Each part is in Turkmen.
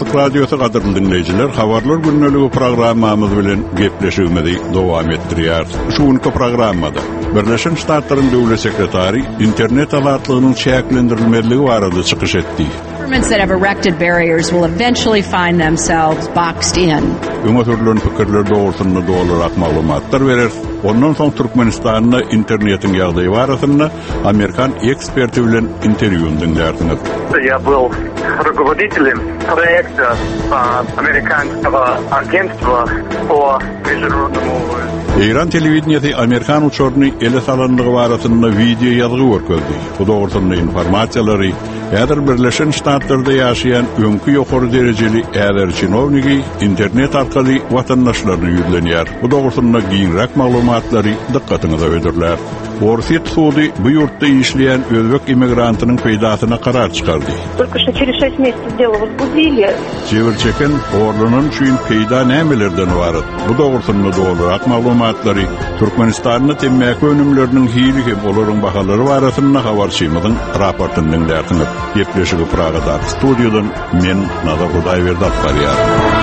Açık Radyosu qadırlı dinleyiciler, Habarlar Günnölüğü programmamız bilen gepleşigimizi dowam etdirýär. Şuňky programmada Birleşen Ştatlaryň Döwlet Sekretary internet azatlygynyň çäklendirilmeligi barada çykyş etdi. Governments that have erected barriers will eventually find themselves boxed in. Öňe pikirler dogrusyna dolarak maglumatlar berer. Ondan soň Türkmenistanyň internetiň ýagdaýy barasynda Amerikan eksperti bilen interwýu dinlärdiňiz. Я был руководителем проекта американского агентства по международному. İran televizionyasy Amerikan uçurny ele salanlygy barasynda video ýazgy görkezdi. Bu dogrusyna informasiýalary Äder Birleşen Ştatlarda ýaşaýan öňkü ýokary derejeli äder çinownigy internet arkaly watandaşlaryny ýüzlenýär. Bu dogrusyna giňrak maglumatlary dikkatyňize öderler. Orfit sudy bu ýurtda işleýän özbek immigrantynyň peýdasyna karar çykardy. Только что через 6 месяцев дело возбудили. Çevirçeken orlunyň şuň peýda nämelerden barat. Bu dogrusyna dolarak maglumatlary Türkmenistanyň temmäki önümleriniň hili hem olaryň bahalary barasynda habarçymyzyň raportyndan därdiňiz. Gepleşigi Pragada studiodan men Nazar Hudaýberdi alýar.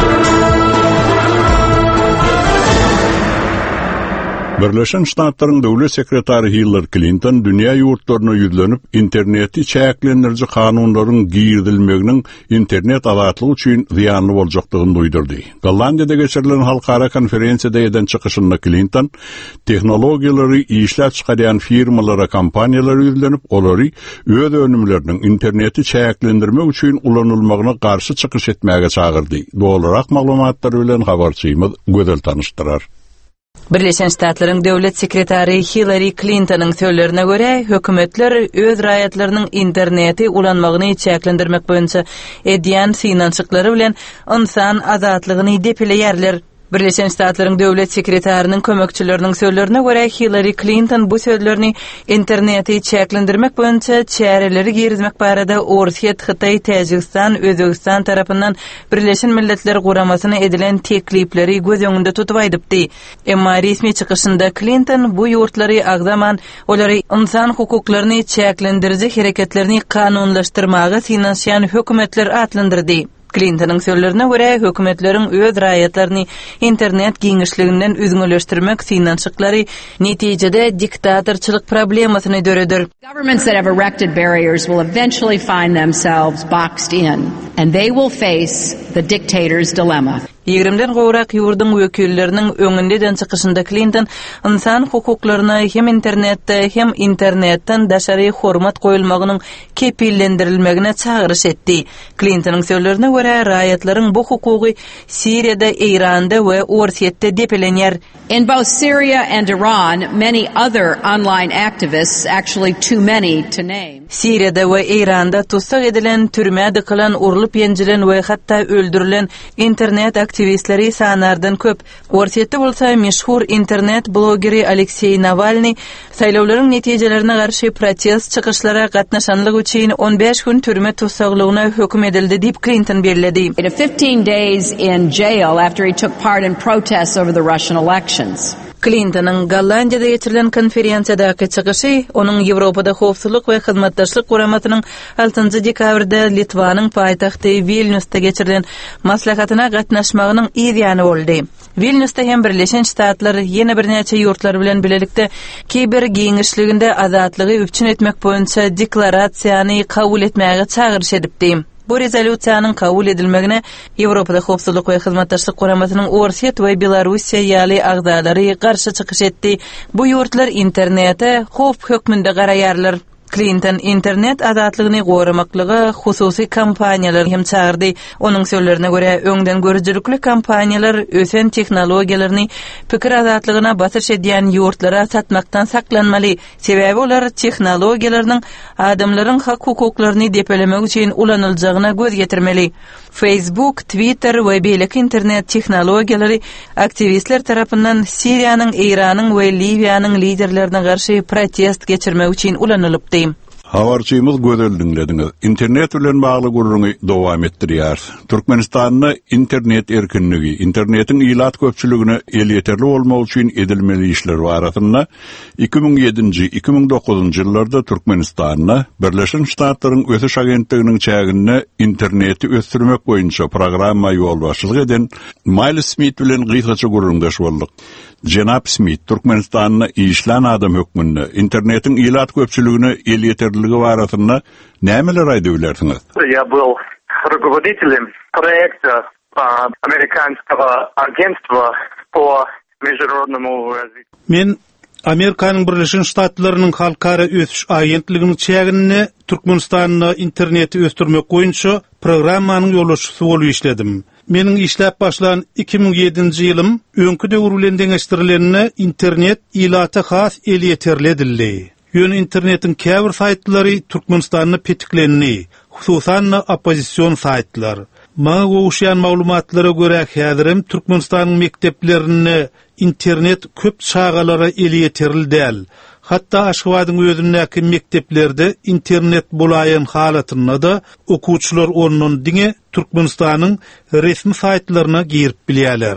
Birleşen Ştatlaryň Döwlet Sekretary Hillary Clinton dünýä ýurtlaryna ýüzlenip interneti çäklendirji kanunlaryň giýirilmeginiň internet azatlygy üçin ziýanly boljakdygyny duýdurdy. Gollandiýada geçirilen halkara konferensiýada eden çykyşynda Clinton tehnologiýalary işläp çykarýan firmalara, kompaniýalara ýüzlenip olary öz önümleriniň interneti çäklendirmek üçin ulanylmagyna garşy çykyş etmäge çagyrdy. Dolarak maglumatlar bilen habarçymyz gözel tanıştyrar. Birleşen Ştatlaryň Döwlet Sekretary Hillary Clinton'yň sözlerine göre hökümetler öz raýatlarynyň interneti ulanmagyny çäklendirmek boýunça edýän finansyklary bilen insan azatlygyny depileýärler. Birleşen Ştatlaryň Döwlet Sekretärining kömekçileriniň sözlerine göre Hillary Clinton bu sözlerini interneti çäklendirmek boýunça çäreleri girizmek barada Orsiýet, Hytaý, Täjikistan, Özbegistan tarapyndan Birleşen Milletler Guramasyna edilen teklipleri göz öňünde tutup aýdypdy. Emma resmi çykyşynda Clinton bu ýurtlary agdaman olary insan hukuklaryny çäklendirji hereketlerini kanunlaşdyrmagy finansiýan hökümetler atlandyrdy. Clinton'ın sözlerine göre hökümetleriň öz raýatlaryny internet giňişliginden üzgünleşdirmek finansyklary netijede diktatorçylyk problemasyny döredir. Governments that have erected barriers will eventually find themselves boxed in, and they will face the dictator's dilemma. 20den gowrak ýurdyň wekilleriniň öňünden çykyşynda Clinton insan hukuklaryna hem internetde hem internetden daşary hormat goýulmagynyň kepillendirilmegine çagyryş etdi. Clinton'yň sözlerine göre raýatlaryň bu hukugy Siriýada, Iranda we Orsiýetde depelenýär. In both Syria and Iran, many other online activists, actually too many to name. Siriýada we Iranda tutsak edilen, türmäde dıkylan, urulyp ýenjilen we hatda öldürilen internet aktivistleri sanardan köp. Orsiýetde bolsa meşhur internet blogeri Aleksey Navalny saýlawlaryň netijelerine garşy protest çykyşlara gatnaşanlyk üçin 15 gün türme tutsaklygyna hökm edildi diýip Clinton bellädi. 15 days in jail after he took part in protests over the Russian elections. Clinton'ın Gollandiýada geçirilen konferensiýadaky çykyşy onuň Ýewropada howpsuzlyk we hyzmatdaşlyk guramasynyň 6 dekabrda Litvanyň paýtagty Vilniusda geçirilen maslahatyna gatnaşmagynyň ýerýäni boldy. Vilniusda hem Birleşen Ştatlar ýene bir näçe ýurtlar bilen bilelikde kiber giňişliginde azatlygy üpçün etmek boýunça deklarasiýany kabul etmäge çagyryş edipdi. Bu rezolýusiýanyň kabul edilmegine Ýewropada howpsuzlyk we hyzmatdaşlyk guramasynyň Orsiýet we Belarusiýa ýaly agdalary garşy çykyş etdi. Bu ýurtlar internete howp hökmünde garaýarlar. Clinton internet azatlygyny goramaklyga hususy kompaniýalar hem çağırdy. Onuň sözlerine göre öňden görüjülükli kompaniýalar ösen tehnologiýalaryny pikir azatlygyna basyş edýän ýurtlara satmakdan saklanmaly. Sebäbi olar tehnologiýalarynyň adamlaryň hak hukuklaryny depelemek üçin ulanyljagyna göz getirmeli. Facebook, Twitter we beýleki internet tehnologiýalary aktivistler tarapyndan Siriýanyň, Iranyň we Libiýanyň liderlerine garşy protest geçirmek üçin ulanylypdy. Habarçymyz gözeldiňlediňiz. Internet bilen bagly gurruny dowam etdirýär. Türkmenistanyň internet erkinligi, internetiň ilat köpçüligine el yeterli bolmak üçin edilmeli işler barasynda 2007-2009 ýyllarda Türkmenistanyň Birleşen Ştatlaryň ösüş agentliginiň çägine interneti ösdürmek boýunça programma ýol başçylyk eden Miles Smith bilen gysgaça gurrundaş boldyk. Jenap Smith Türkmenistanyň işlän adam hökmünde internetin ilat köpçüligine el yeterliligi barasynda nämeler aýdyp bilersiňiz? Я был руководителем проекта американского агентства по международному развитию. Men Amerikanyň Birleşen Ştatlarynyň halkara ösüş agentliginiň çägine Türkmenistanyň interneti ösdürmek boýunça programmanyň ýoluşçysy bolup işledim. Meniň işläp başlan 2007-nji ýylym öňkü döwürlen deňeşdirilenine internet ilata has el yeterli edildi. Ýöne internetiň käbir saýtlary Türkmenistanyň petiklenni, hususan opozisiýon saýtlar. Maňa gowuşýan maglumatlara görä häzirim Türkmenistanyň mekdeplerine internet köp çağalara el yeterli däl. Hatta Aşgabatyň özündäki mekdeplerde internet bolaýan halatynda da okuwçylar onuň diňe Türkmenistanyň resmi saýtlaryna girip bilýärler.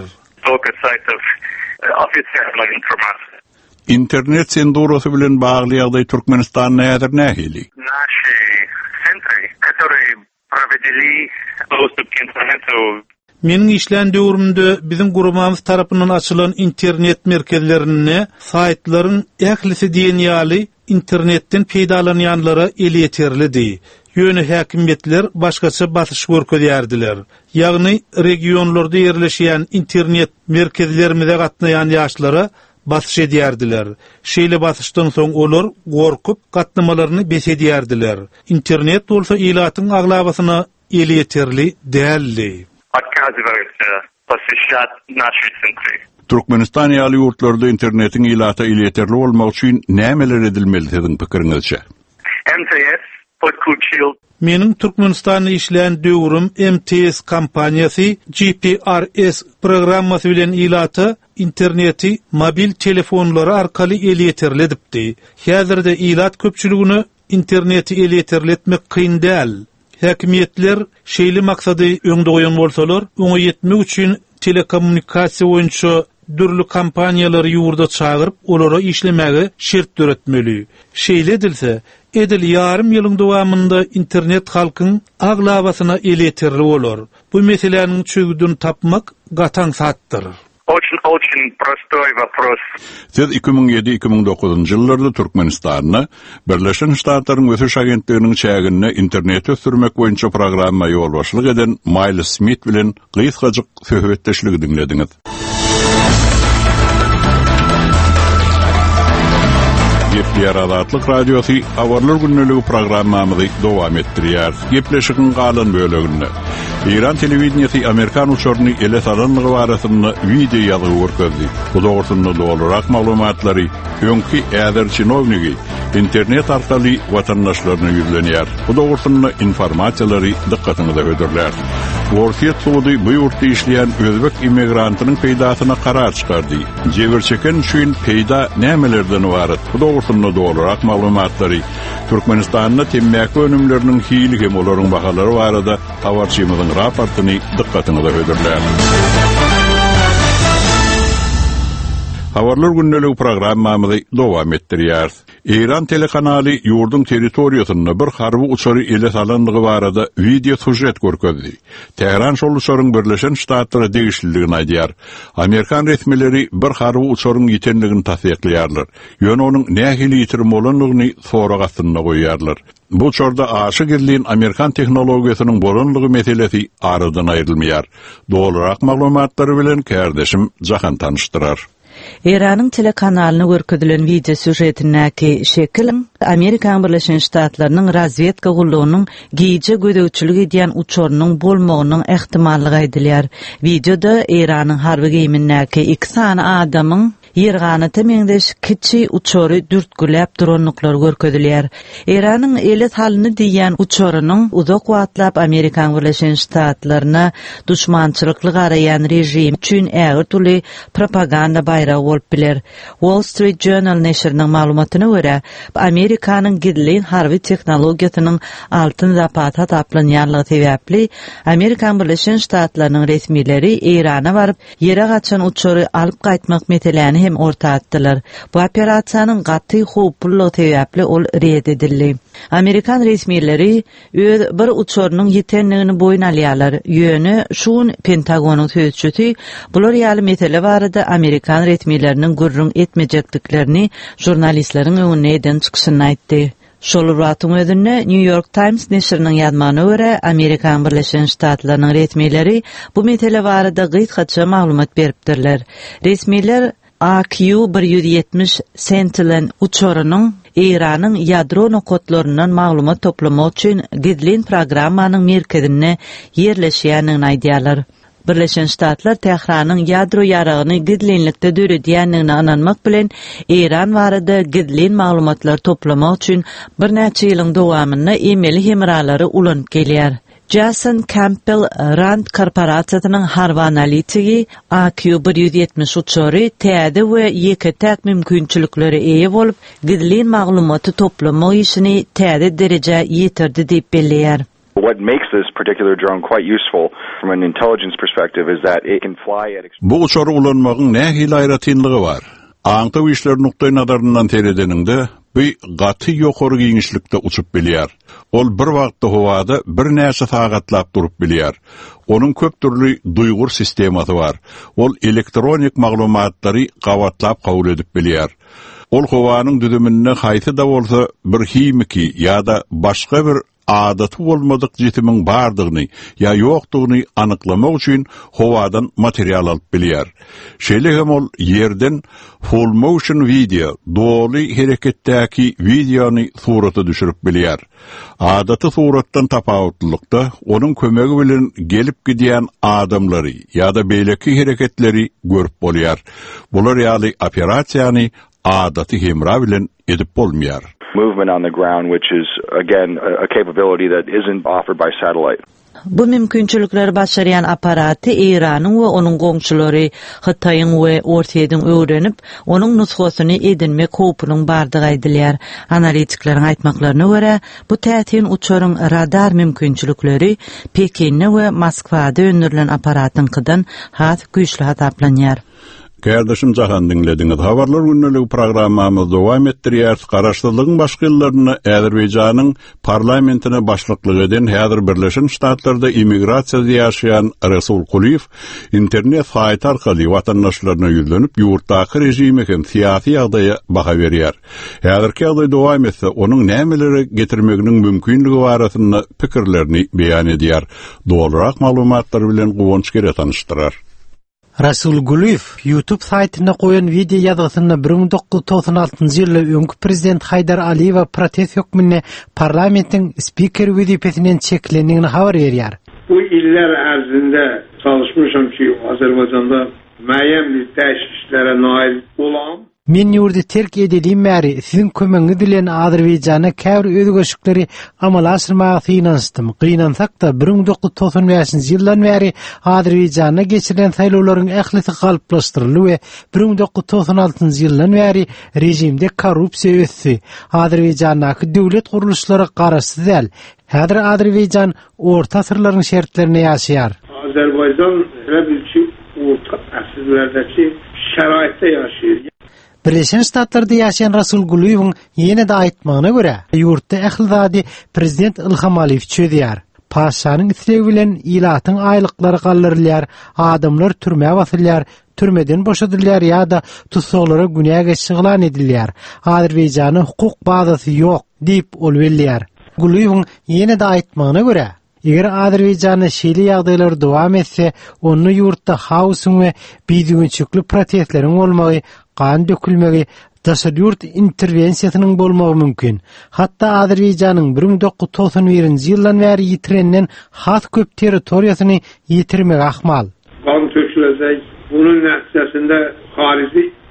Internet sendurasy bilen bagly ýagdaý Türkmenistan näder nähili? Наши центры, которые проводили доступ к интернету. Meniň işlän döwrümde bizim gurumamyz tarapyndan açylan internet merkezlerine saýtlaryň ählisi diýen ýaly internetden peýdalanýanlara el yeterlidi. Ýöne häkimetler başgaça basyş görkezýärdiler. Ýagny regionlarda ýerleşýän internet merkezlerine gatnaýan ýaşlara basyş edýärdiler. Şeýle basyşdan soň olar gorkup gatnamalaryny besedýärdiler. Internet bolsa ilatyň aglabasyna el yeterli däldi. Отказываются посещать наши центры. Türkmenistan ýaly ýurtlarda internetin ilata el yeterli bolmak üçin nämeler edilmeli siziň pikiriňizçe? МТС подключил. Meniň Türkmenistanyň işlän döwrüm MTS kompaniýasy GPRS programmasy bilen ilata interneti mobil telefonlary arkaly el yeterli edipdi. Häzirde ilat köpçüligini interneti el yeterli etmek kyn däl. Häkimetler şeýle maksady öňde goýan bolsalar, oňa ýetmek üçin telekommunikasiýa boýunça dürli kompaniýalary ýurda çagyryp, olara işlemegi şert döretmeli. Şeýle edilse, edil ýarym ýylyň dowamında internet halkyň aglabasyna el yeterli bolar. Bu meseleniň çögüdini tapmak gataň satdyr. Очень простой вопрос. Siz 2007-2009 ýyllarda Türkmenistanyň Birleşen Ştatlaryň ösüş agentliginiň çägine internet ösdürmek boýunça programma ýol başçylyk eden Miles Smith bilen gysgaça söhbetdeşligi dinlediňiz. Gepler Adatlyk Radiosu Habarlar Günneligi programmamyzy dowam etdirýär. Gepleşigiň galan böleginde İran telewizionyasy Amerikan uçuryny ele salanlygy barasynda video ýazyp görkezdi. Bu dogrusynda dolarak maglumatlary öňki äder çinownigi internet arkaly watandaşlaryna ýüzlenýär. Bu dogrusynda informasiýalary dikkatyňyza öderler. Worfiýet suwdy bu ýurtda işleýän özbek immigrantynyň peýdasyna karar çykardy. Jeberçeken üçin peýda nämelerden ibaret? Bu dogrusynda dolarak maglumatlary Türkmenistanyň temmäki önümleriniň hiýligi hem olaryň bahalary barada habarçymyzyň raportyny dikkatyňyza öderler. Habarlar Günneligi programmamyzy dowam etdirýär. İran telekanaly ýurdun territoriýasynda bir harby uçary ele salanlygy barada video sujet görkezdi. Tehran şol uçaryň Birleşen Ştatlary degişliligini aýdýar. Amerikan resmileri bir harby uçaryň ýetenligini tasdikleýärler. Ýöne onuň nähili ýitirim bolanlygyny sorak astynda goýýarlar. Bu uçarda aşy girliň Amerikan tehnologiýasynyň bolanlygy meselesi aradan aýrylmaýar. Dolarak maglumatlary bilen kärdeşim Jahan tanıştyrar. Iranyň telekanalyna görkezdilen video süjetindäki şekil Amerikan Birleşen Ştatlarynyň razvedka gullugynyň giýje gödäwçilik edýän uçarynyň bolmagynyň ähtimalligi aýdylýar. Videoda Iranyň harby geyimindäki iki sany adamyň Ýergany temeňdeş kiçi uçory dürtgüläp duranlyklar görkezilýär. Iranyň elet halyny diýen uçorynyň uzak wagtlap Amerikan Birleşen Ştatlaryna düşmançylykly garaýan rejim üçin ägir türli propaganda bayragy bolup biler. Wall Street Journal neşriniň maglumatyna görä, Amerikanyň gidilýän harby tehnologiýasynyň altyn zapata taplanýanlygy sebäpli Amerikan Birleşen Ştatlarynyň resmileri Irana baryp ýere gaçan uçory alyp gaýtmak meselelerini hem orta atdylar. Bu operasiýanyň gaty howpluly sebäpli ol red edildi. Amerikan resmileri öz bir uçorynyň ýetenligini boýun alýarlar. Ýöne şuň Pentagonyň sözçüsi bular ýaly mesele barada Amerikan resmileriniň gurrun etmejekliklerini jurnalistleriň öňüne eden çykyşyny aýtdy. Şol wagtyň özünde New York Times neşriniň ýazmagyna görä, Amerikan Birleşen Ştatlarynyň resmileri bu mesele barada gysgaça maglumat beripdirler. Resmiler AQ-170 Sentinel uçorynyň Iranyň ýadro nokotlarynyň maglumat toplamak üçin gidilýän programmanyň merkezine ýerleşýänini aýdýarlar. Birleşen Ştatlar Tehranyň ýadro ýaragyny gidlenlikde döredýänligine ananmak bilen Iran barada gidlen maglumatlar toplamak üçin bir näçe ýylyň dowamyna emeli hemralary ulanyp gelýär. Jason Campbell Rand korporasiýasynyň harby analitigi AQ-170 uçory täze we ýeke-täk mümkinçilikleri eýe bolup gidlen maglumaty toplamak işini täze derejä ýetirdi diýip belleýär. What makes this particular drone quite useful from an intelligence perspective is that it can fly at Bu uçory ulanmagyň nähili aýratynlygy bar. Aňta işler nukdaý nadaryndan teredeninde bu gaty ýokary giňişlikde uçup bilýär. Ol bir wagtda howada bir näçe sagatlap durup bilýär. Onuň köp türlü duýgur sistemasy bar. Ol elektronik maglumatlary gawatlap kabul edip bilýär. Ol howanyň düdümine haýsy da bolsa bir himiki ýa-da başga bir adaty bolmadyk jetimiň bardygyny ýa ýokdugyny anyklamak üçin howadan material alyp bilýär. Şeýle hem ol ýerden full motion video, doly hereketdäki videony suraty düşürip bilýär. Adaty suratdan tapawutlykda onuň kömegi bilen gelip gidýän adamlary ýa-da beýleki hereketleri görüp bolýar. Bular ýaly operasiýany adaty hemra bilen edip bolmaýar. Movement on the ground, which is again a capability that isn't offered by satellite. Bu mümkinçilikleri başaryan aparaty Iranyň we onuň goňçulary Hitaýyň we Ortaýyň öwrenip, onuň nusxasyny edinmek howpunyň bardygy aýdylýar. Analitiklerin aýtmaklaryna görä, bu tätin uçoryň radar mümkinçilikleri Pekinne we Moskwada öndürilen aparatyňkydan has güýçli hataplanýar. Kardeşim Jahan dinlediňiz. Habarlar günneligi programmamyz dowam etdirýär. Garaşdyrlygyň başga ýyllaryna Azerbaýjanyň parlamentine başlyklyk eden häzir Birleşen Ştatlarda immigrasiýa ýaşaýan Rasul Guliýew internet saýty arkaly watandaşlaryna ýüzlenip ýurtdaky rejime hem syýasy ýagdaýa baha berýär. Häzirki ýagdaý dowam etse onuň nämeleri getirmeginiň mümkinligi barasynda pikirlerini beýan edýär. Dolarak maglumatlar bilen Gowonç Gere tanışdyrar. Rasul Guliýew YouTube saýtyna goýan video ýazgysyny 1996-njy ýylda öňkü prezident Haydar Aliýew protest hökmüne parlamentiň spiker wezipesinden çeklendigini habar berýär. Bu iller ərzində çalışmışam ki, Azərbaycanda müəyyən bir dəyişikliklere nail olam. Men ýurdy terk edilýän bäri siziň kömegiňiz bilen Azerbaýjana käbir özgöçlükleri amala aşyrmagy synansdym. Gynansak da 1995-nji ýyldan bäri Azerbaýjana geçirilen saýlawlaryň ählisi galyplaşdyryldy we 1996-njy ýyldan bäri rejimde korrupsiýa ösdi. Azerbaýjanyň döwlet guruluşlary garaşsyz däl. Häzir Azerbaýjan orta asyrlaryň şertlerini ýaşaýar. Azerbaýjan hele bir orta asyrlardaki şäraitde ýaşaýar. Birleşen Ştatlarda ýaşaýan Rasul Guliýewiň ýene de aýtmagyna görä, ýurtda ählizady prezident Ilham Aliýew çödýär. Paşanyň islegi bilen ilatyň aýlyklary galdyrylýar, adamlar türmäge basylýar, türmeden boşadylýar ýa-da tutsaklara günäge şyglan edilýär. Azerbaýjanyň hukuk bazasy ýok diýip ol belleýär. Guliýewiň ýene de aýtmagyna görä, eger Azerbaýjanyň şeýle ýagdaýlar dowam etse, onu ýurtda haýsyn we bidiňçikli protestleriň bolmagy, kan dökülmegi, daşaryurt intervensiýasynyň bolmagy mümkin. Hatda Azerbaýjanyň 1991-nji ýyldan bäri ýitirenden has köp territoriýasyny ýitirmek ahmal. Kan tökülecek, bunun näticesinde harici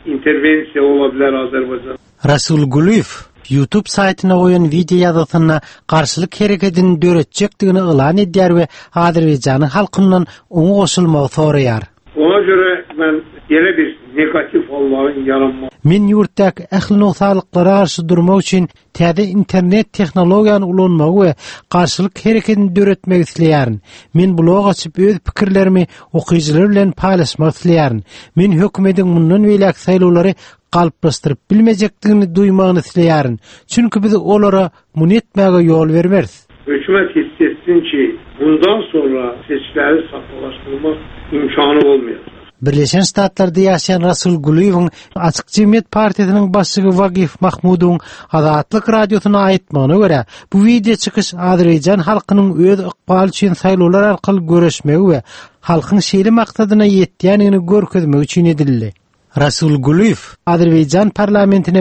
intervensiya olabilir Azerbaycan. Rasul Guliyev YouTube saytına koyan video yazısına karşılık hareketini döretecekdigini ilan edýär we Azerbayjanyň halkyndan oňa goşulmagy soraýar. Ona göre ben yere bir negatif halların yaranması. Men yurtdaky ähli nosalyklara garşy durmak üçin täze internet tehnologiýany ulanmagy we garşylyk hereketini döretmek isleýärin. Men blog açyp öz pikirlerimi okyjylar bilen paýlaşmak isleýärin. Men hökümetiň mundan welek saýlawlary galplaşdyryp bilmejekdigini duýmagyny isleýärin. Çünki biz olara mun etmäge ýol bermeriz. Hükümet hissetsin ki bundan sonra seçkileri saklaştırmak imkanı olmuyor. Birleşen Ştatlarda ýaşaýan Rasul Guliyewiň Açyk Jemgyýet Partiýasynyň başçygy Wagif Mahmudowyň Azatlyk radiosyna aýtmagyna görä, bu video çykyş Azerbaýjan halkynyň öz ykbaly üçin saýlawlar arkaly göreşmegi we halkyň şeýle maksadyna ýetýänini görkezmek üçin edildi. Rasul Guliyew Azerbaýjan parlamentine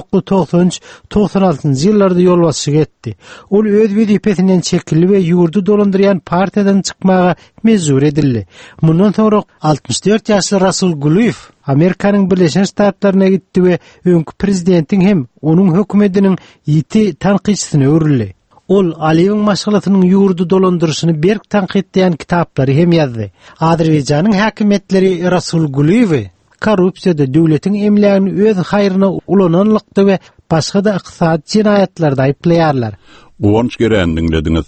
1993-96 ýyllarda ýolbaşçylyk etdi. Ol öz wezipesinden çekildi we ýurdu dolandyrýan partiýadan çykmaga mezur edildi. Mundan soňra 64 ýaşly Rasul Guliyew Amerikanyň Birleşen Ştatlaryna gitdi we öňkü prezidentiň hem onuň hökümetiniň ýiti tanqidçisine öwrildi. Ol Aliýewiň maşgalatynyň ýurdu dolandyryşyny berk tanqidleýän kitaplary hem ýazdy. Azerbaýjanyň häkimetleri Rasul Guliyewi korrupsiýada döwletiň emlegini öz haýryna ulananlykda we başga da ykdysady jinaýatlarda aýplaýarlar. Guwanç Geren dinlediňiz.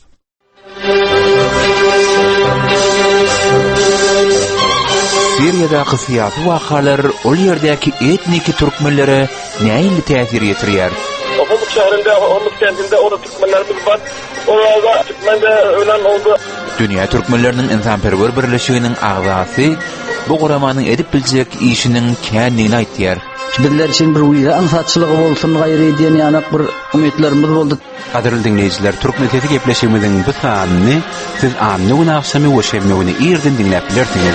Siriýadaky syýasy wakalar ol ýerdäki etniki türkmenlere näme täsir ýetirýär? Ofuk şäherinde, Hormuz kentinde orada Türkmenlerimiz var. Orada Türkmenler ölen oldu. Dünýä türkmenleriniň insanperwer birleşiginiň agzasy bu guramanyň edip biljek işiniň känligini aýtýar. Bizler için bir uyda ansatçılığı bolsun gaýry diýen ýanak bir umytlarymyz boldy. Gaderli dinleýijiler, türkmenleti gepleşigimiziň bu sanyny siz anny günahsamy we şemegini ýerden dinläp bilersiňiz.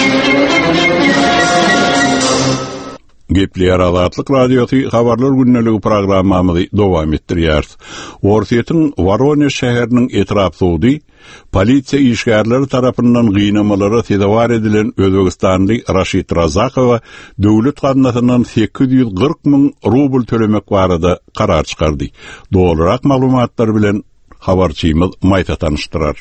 Gepleýär Azatlyk radiosy habarlar günneligi programmamyzy dowam etdirýär. Orsiýetiň Voronezh şäheriniň etrapynda polisiýa işgärleri tarapyndan gynamalara sedavar edilen Özbegistanly Raşit Razakowa döwlet gazinasynyň 840 000 rubl tölemek barada karar çykardy. Dolarak maglumatlar bilen habarçymyz Maýta tanıştyrar.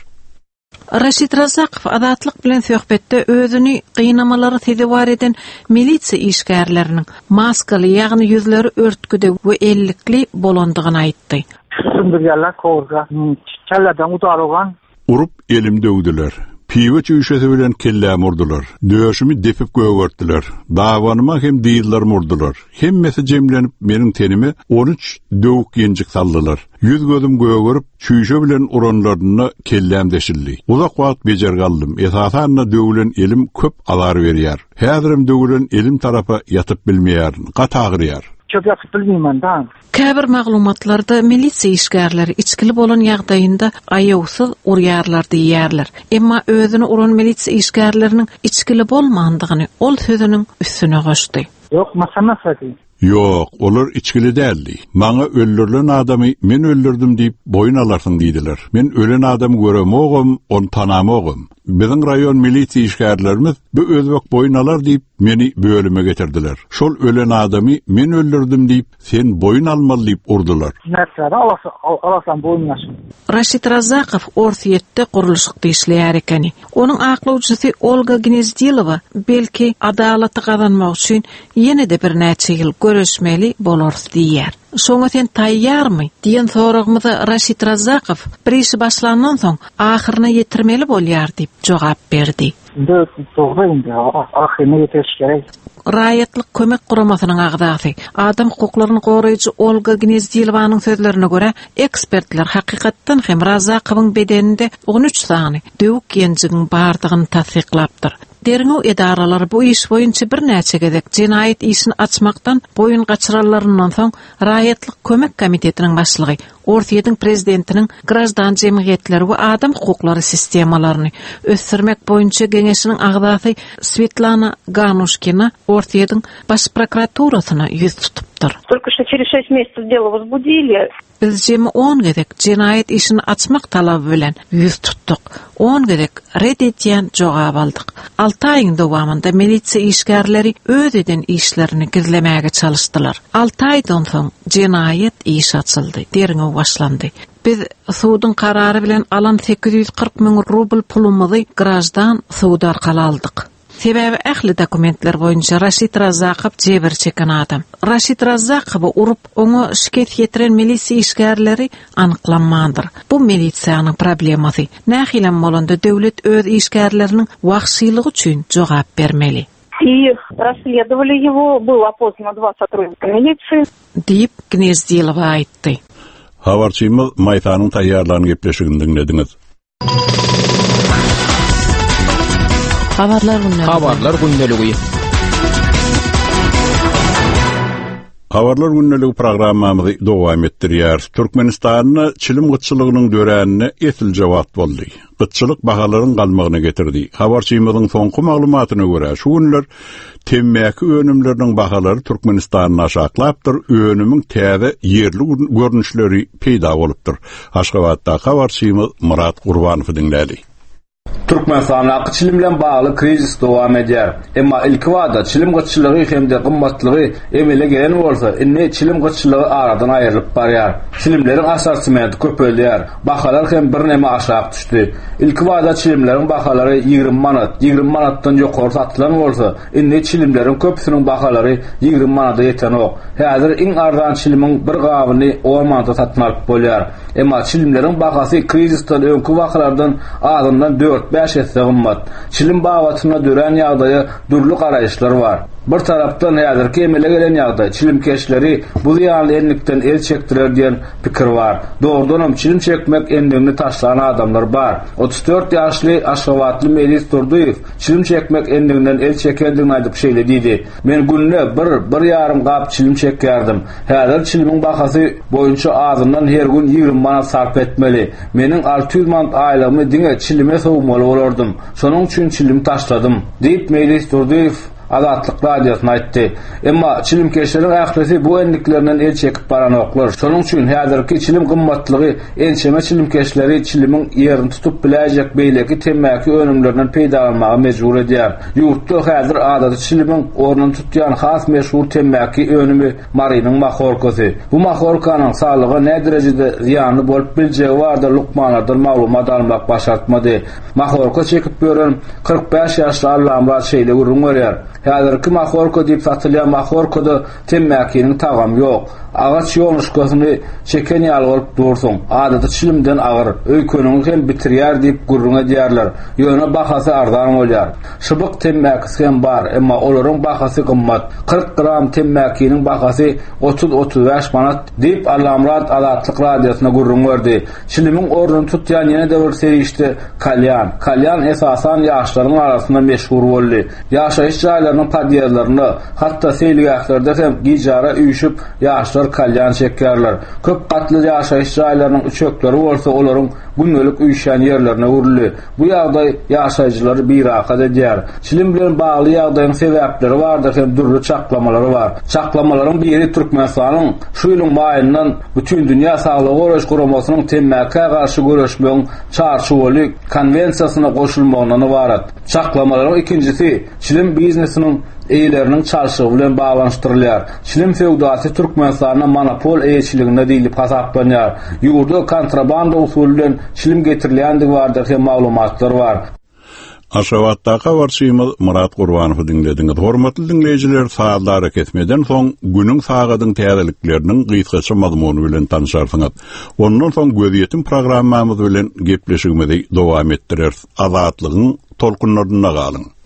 Raşit Razakow Azatlyk bilen söhbetde özüni gynamalara sedavar eden milisiýa işgärleriniň maskaly, ýagny ýüzleri örtküde we ellikli bolandygyny aýtdy. Sundurýarlar korga, çalladan udarogan. Urup elim döwdiler. Piwe çüýşesi bilen kellem urdular. Döşümi depip göwürtdiler. Dawanyma hem diýdiler murdular. Hemmesi jemlenip meniň tenime 13 döwük ýenjik saldylar. Ýüz gözüm göwürüp çüýşe bilen uranlaryna kellem deşildi. Uzak wagt bejer galdym. Esasanyna döwülen elim köp alar berýär. Häzirim döwülen elim tarapa ýatyp bilmeýär, gatagyrýar. Çok ýatyp bilmeýän da. Käbir maglumatlarda milisiýa işgärleri içkili bolan ýagdaýynda aýawsyz urýarlar diýýärler. Emma özüni uran milisiýa işgärleriniň içkili bolmandygyny ol sözüniň üstüne goşdy. Yok, masanasady. Yok, olar içkili däldi. Maňa öldürlen adamy men öldürdüm diýip boyun alarsyň diýdiler. Men ölen adamy göremogum, onu tanamogum. Biziň raýon milisiýa işgärlerimiz bu özbek boyun alar diýip meni bölüme getirdiler. Şol ölen adamy men öldürdüm diýip sen boyun almaly diýip urdular. Näçe alasan boyun ýaşy. Raşit Razakow Orsiýetde guruluşykda işleýär ekeni. Onuň aklawçysy Olga Gnezdilowa belki adalaty gazanmak üçin ýene de bir näçe ýyl göreşmeli bolar diýär. Şoňa sen taýýarmy? Diýen soragymyza Raşit Razakow bir iş başlandan soň ahyryna ýetirmeli bolýar diýip jogap berdi. Doğru indi, ahyryna ýetiş gerek. Raýatlyk kömek guramasynyň agzasy, adam hukuklaryny goraýjy Olga Gnezdilowanyň sözlerine görä, ekspertler hakykatdan hem Razakowyň bedeninde 13 sany döwük ýenjigiň bardygyny tasdiklapdyr. Derňo edaralar bu iş boýunça bir näçe gezek jinaýat işini açmakdan boyun gaçyrarlarynyň soň Raýatlyk kömek komitetiniň başlygy, Orsiýetiň prezidentiniň grajdan jemgyýetleri we adam hukuklary sistemalaryny ösdürmek boýunça geňeşiniň agzasy Svetlana Ganushkina Orsiýetiň baş prokuraturasyna ýüz tutup açıpdyr. Только что через 6 месяцев дело возбудили. Biz jemi 10 gedek cinayet işini açmak talaby bilen yüz tuttuk. 10 gedek red etýän jogap aldyk. 6 aýyň dowamında milisiýa işgärleri ödeden işlerini girlemäge çalışdylar. 6 aýdan soň cinayet iş açyldy, deriňe başlandy. Biz suwdun karary bilen alan 840 000 rubl pulumuzy garajdan suwda arkaly aldyk. Sebebi ähli dokumentler boýunça Raşid Razzaqov jeber çeken adam. Raşid Razzakowy urup onu şikayet getiren milisiýa işgärleri anyklanmandyr. Bu milisiýanyň problemasy. Nähilem bolanda döwlet öz işgärleriniň wagtçylygy üçin jogap bermeli. И расследовали его, было опознано 2 сотрудника милиции. Дип Гнездилова aýtdy. Habarçymyz Maytanyň taýýarlaryny gepleşigini dinlediňiz. Habarlar günneligi. Habarlar günneligi programmamyzy dowam etdirýär. Türkmenistanyň çilim gyçylygynyň döränine etil jogap boldy. Gyçylyk bahalaryň galmagyna getirdi. Habarçymyzyň soňky maglumatyna görä, şu günler temmäki önümleriniň bahalary Türkmenistanyny aşaklapdyr, önümüň täze yerli görnüşleri peýda bolupdyr. Aşgabatda habarçymyz Murat Gurbanow dinlädi. Türkmenistan'da çilim bilen bağlı krizis dowam edýär. Emma ilki wada çilim gyçylygy hem de gymmatlygy emele gelen bolsa, indi çilim gyçylygy aradan aýrylyp barýar. Çilimleriň asartymenti köpelýär. Bahalar hem bir näme aşağı düşdi. İlki wada çilimleriň bahalary 20 manat, 20 manatdan ýokary satylan bolsa, indi çilimleriň köpüsiniň bahalary 20 manata ýeten ok. Häzir iň arzan çilimiň bir gabyny 10 manata satmalyk bolýar. Emma çilimleriň bahasy krizisden öňkü wagtlardan azyndan 4-5 etse gymmat. Çilim bawatyna dören ýagdaýa durly garaýyşlar bar. Bir tarapdan häzirki emele gelen ýagdaý çilimkeşleri bu ýaly enlikden el çekdirer diýen pikir bar. Doğrudan çilim çekmek endigini taşlayan adamlar bar. 34 ýaşly Aşgabatly Melis Turduýew çilim çekmek endiginden el çekendigini aýdyp şeýledidi. Men günne bir ýarym gap çilim çekýärdim. Häzir çilimiň bahasy boýunça azyndan her gün 20 manat sarp etmeli. Meniň 600 manat aýlymy diňe çilime sowmaly bolardym. Şonuň üçin çilim taşladym. Diýip Melis Turduýew Azatlyk radiosyna aýtdy. Emma çilimkeşleriň ählisi bu enliklerinden el çekip baran oklar. Şonuň üçin häzirki çilim gymmatlygy ençeme çilimkeşleri çilimiň ýerini tutup biläjek beýleki temmäki önümlerinden peýda bolmagy mejbur edýär. Ýurtda häzir adaty çilimiň ornuny tutýan has meşhur temmäki önümi Marynyň mahorkasy. Bu mahorkanyň saglygy ne derejede ziýanly bolup biljegi barda lukmanlardan maglumat almak başartmady. Mahorka çekip gören 45 ýaşly Allamrat şeýle gurrunýar. Häzirki mahorka diýip satylýan mahorkada temmäkiniň tagamy ýok. Agaç ýoluşkasyny çeken ýaly bolup dursun. Adaty çilimden agyr, öýkönüňi hem bitirýär diýip gurrun edýärler. Ýöne bahasy arzan bolýar. Şybyk temmäkisi hem bar, emma olaryň bahasy gymmat. 40 gram temmäkiniň bahasy 30-35 manat diýip Allamrat Azatlyk radiosyna gurrun berdi. Çilimiň ornuny tutýan ýene-de bir serişde kalyan. Kalyan esasan ýaşlaryň arasynda meşhur boldy. Ýaşaýyş jaýlarynyň padýerlerini, hatda seýligahlerde hem gijara üýüşüp ýaşlar kalyan çekýärler. Köp gatly ýaşaýyş jaýlarynyň üçekleri bolsa, olaryň günnelik üýşän ýerlerine uruly. Bu ýagdaý ýaşaýjylary birakat edýär. Çilim bilen bagly ýagdaýyň sebäpleri bardyr hem durly çaklamalary bar. Çaklamalaryň biri Türkmenistanyň şu ýylyň maýyndan bütün dünýä saglyk guraş guramasynyň temmäke garşy görüşmegiň çarşuwaly konwensiýasyna goşulmagyny ibarat. Çaklamalaryň ikincisi çilim biznesiniň eýleriniň çarşygy bilen baglanyşdyrylýar. Çilim feodasy Türkmenistanyň monopol eýçiligine diýilip hasaplanýar. Ýurda kontrabanda usuly bilen çilim getirilýändigi bardyr hem maglumatlar bar. Aşgabatda habarçymyz Murat Gurbanow dinlediňiz. Hormatly dinleýijiler, saatlar hareket etmeden soň günüň sagadyň täzelikleriniň gysgaça mazmuny bilen tanışarsyňyz. Ondan soň gözýetim programmamyz bilen gepleşigimizi dowam etdirer. Azatlygyň tolkunlaryna galyň.